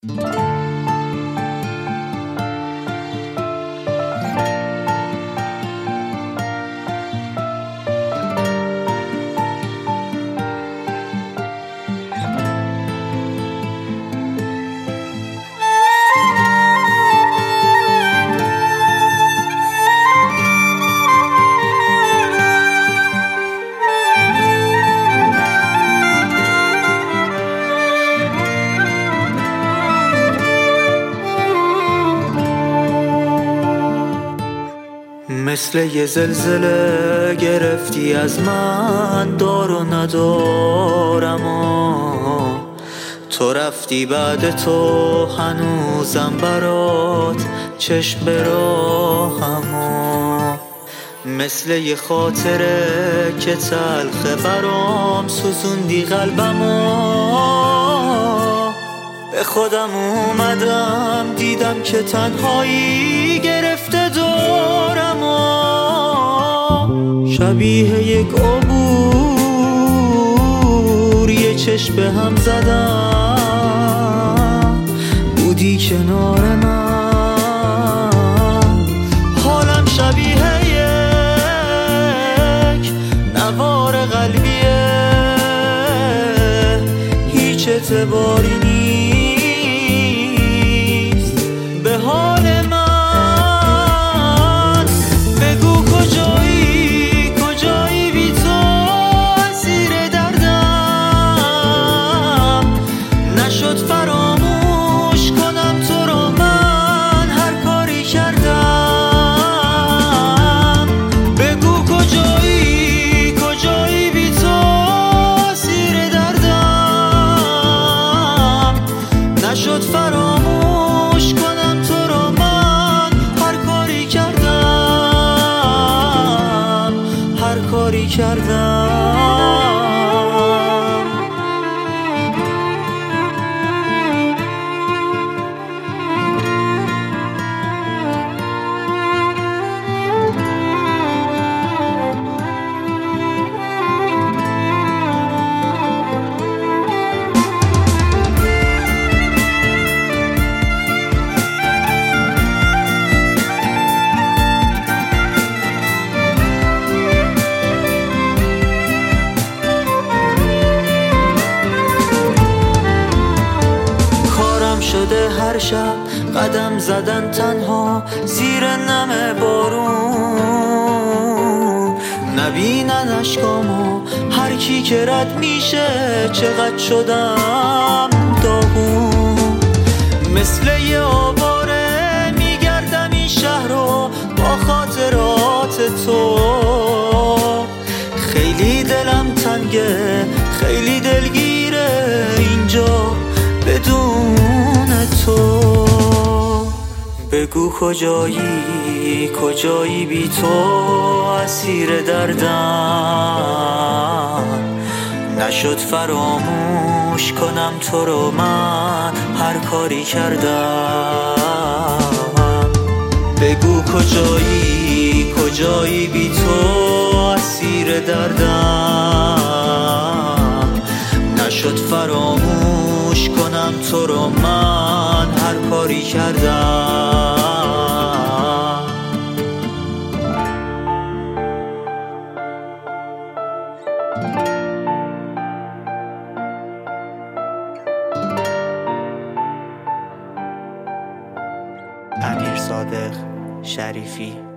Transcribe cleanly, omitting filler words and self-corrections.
مثل یه زلزله گرفتی از من، دار و ندارم تو رفتی بعد تو هنوزم برات چشم به راهم مثل یه خاطره که تلخه برام سوزوندی قلبمو به خودم اومدم دیدم که تنهایی گرفته دورمو شبیه یک عبور یه چشم به هم زدم بودی کنار من حالم شبیه یک نوار قلبیه هیچ اعتباری نیست به حال من بگو کجایی بی تو اسیر دردم نشد فراموش کنم تو رو من هر کاری کردم بگو کجایی بی تو اسیر دردم نشد فراموش کنم تو رو من هر کاری کردم شده هر شب قدم زدن تنها زیر نم بارون نبینن اشکامو هر کی که رد میشه چقدر شدم داغون مثل یه آواره میگردم این شهر رو با خاطرات تو خیلی دلم تنگه خیلی دلگیره اینجا بدون تو بگو کجایی بی تو اسیر دردم نشد فراموش کنم تو رو من هر کاری کردم بگو کجایی بی تو اسیر دردم نشد فراموش کنم تو رو من هر کاری کردم امیر صادق شریفی